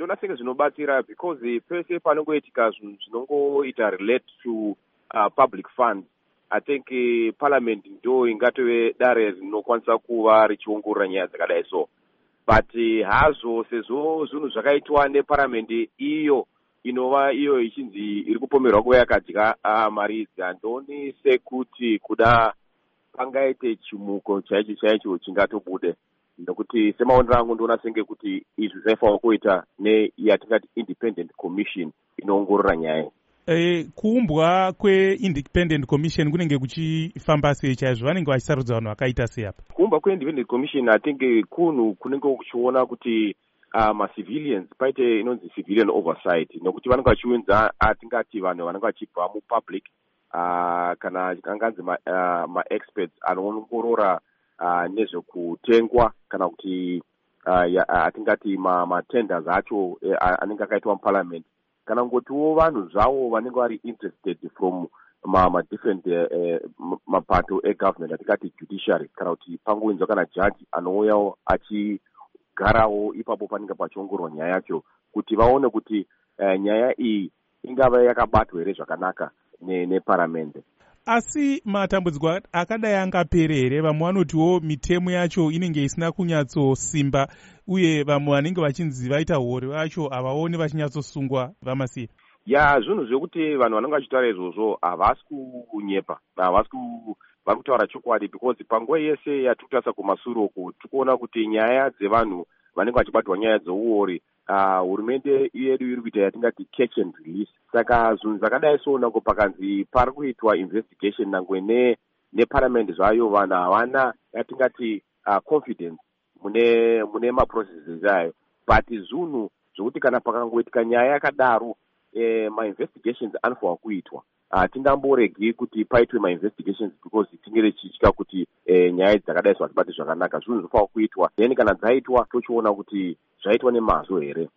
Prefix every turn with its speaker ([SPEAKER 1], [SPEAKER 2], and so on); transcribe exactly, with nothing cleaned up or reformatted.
[SPEAKER 1] handona senge zvinobatsira because pese panongoitika zvinhu zvinongoita relate to uh, public funds. I think uh, parliament ndo ingatove dare rinokwanisa kuva richiongorora nyaya dzakadai so. But uh, hazo sezvo zvinhu zvakaitwa neparliament iyo inova iyo ichinzi iri kupomerwa kuva yakadya uh, mari idzi, handoni sekuti kuda pangaite chimuko chaicho chaicho chingatobude. Nokuti semaonero angu ndoona senge kuti izvi zvaifanira kuita neyatingati independent commission inoongorora nyaya.
[SPEAKER 2] E, kuumbwa kweindependent commission kunenge kuchifamba sei chaizvo, vanenge vachisarudza vanhu vakaita sei apa?
[SPEAKER 1] Kuumbwa kweindependent commission atinge kunhu kunenge kuchiona kuti uh, macivilians paite inonzi civilian oversight, nokuti vanenge vachiunza atingati vanhu vanenge vachibva mupublic uh, kana anganzi ma-experts uh, ma anoongorora uh, nezvekutengwa kana kuti uh, ya, uh, atingati matenders ma acho uh, anenge akaitwa muparliament, kana ngotiwo vanhu zvavo vanenge vari interested from ma, ma different uh, mapato egovernment atingati judiciary, kana kuti pangoinzwa kana judge anouyawo achigarawo ipapo panenge pachiongororwa nyaya yacho kuti vaone kuti uh, nyaya iyi ingava yakabatwa here zvakanaka neparliament.
[SPEAKER 2] Asi matambudziko akadai angapere here? Vamwe vanotiwo mitemo yacho inenge isina kunyatsosimba uye vamwe vanenge vachinzi vaita hori vacho havaoni vachinyatsosungwa vamasiye.
[SPEAKER 1] Ya zvinhu zvekuti vanhu vanenge vachitaura izvozvo havasi kunyepa, havasi vari kutaura chokwadi because panguva yese yatikutarisa kumashure uku tikuona kuti nyaya dzevanhu vanenge vachibatwa nyaya dzeuori hurumende uh, yedu iri kuita yatingati catch and release. Saka zvinhu zvakadai so nango pakanzi pari kuitwa investigation nangwe ne neparliament zvayo vanhu havana yatingati uh, confidence mune mune maprocesses ayo, but zvinhu zvokuti kana pakangoitika nyaya yakadaro eh, ma-investigations anofanira kuitwa. Hatingamboregi uh, kuti paitwe ma-investigations because tinge tichitya kuti eh, nyaya dzakadai so hadzibati zvakanaka. Zvinhu zvinofanira kuitwa, then kana dzaitwa tochiona kuti zvaitwa nemazvo here.